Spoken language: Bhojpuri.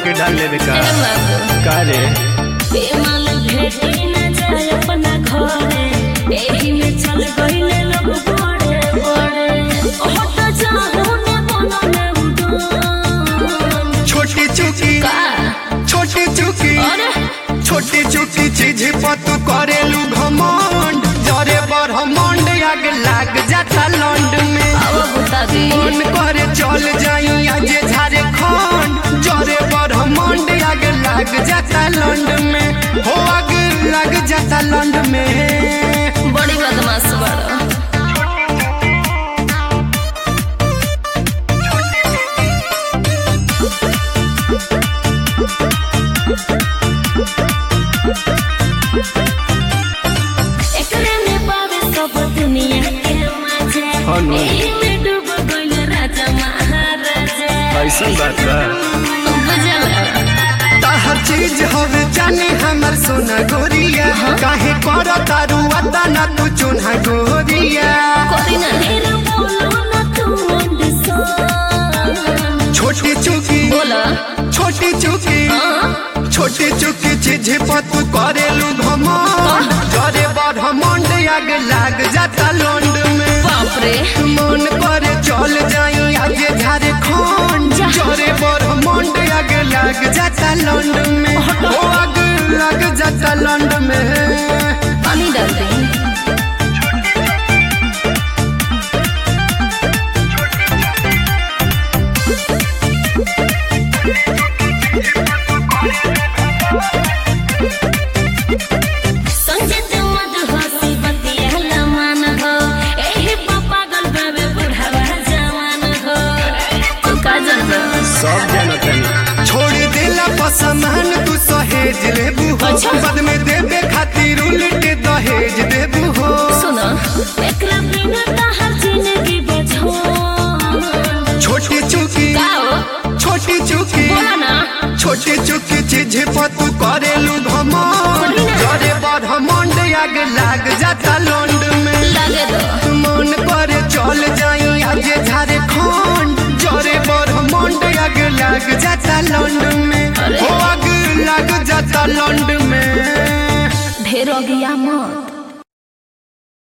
के डाल लेबे का का रे बेमाल भेटी न जाए अपना घरे एही में चल गइले लोग बड़े बड़े हट जाओ ने बनने उड़न छोटी चुकी चीज पर तू करेलू घमंड जरे ब्रह्मांड आग लाग जाता लंड में अब बता दे मन करे चल जाई आज झारखंड जरे ब्रह्मांड आग लाग जाता लंड में हो आग लाग जाता लंड में बड़ी बदमाश बड़ा एकरे में पावे सब दुनिया के मजे एही में डूब गइल राजा महाराजा ऐसा बात बा बुझला हर चीज हवे जाने हमर सोना गोरिया काहे कर तारू अदा ना तू चुना गोरिया कोई ना ढेर बोलो ना तू अंडसान छोटी चुकी बोला छोटी चुकी चीज पर तू करेलू घमंड जरे ब्रह्मांड आग लाग जाता लंड में बाप रे मन करे चल जाई आज झारखंड जरे ब्रह्मांड आग लाग जाता लंड में ओ आग लाग जाता लंड में पानी डाल दे संजत मधुहसी बतिया मान हो एही पागल बाबे बुढ़ावा जवान हो तू का जानबा सब जानतनी छोड़ देला पसमान तू सहेज लेबू हो अच्छा। बाद में देबे खातिर उल्टे दहेज देबू हो सुनो एकरा बिना तहर जिंदगी बझो छोटी चुकी बोला ना छोटी चुकी चीज पर तू करेलू घमंड जरे ब्रह्मांड आग लाग जाता लंड में लगे दो मन करे चल जाई आज झारखंड जरे ब्रह्मांड आग लाग जाता लंड में अरे। हो आग लाग जाता लंड में ढेर हो गया मत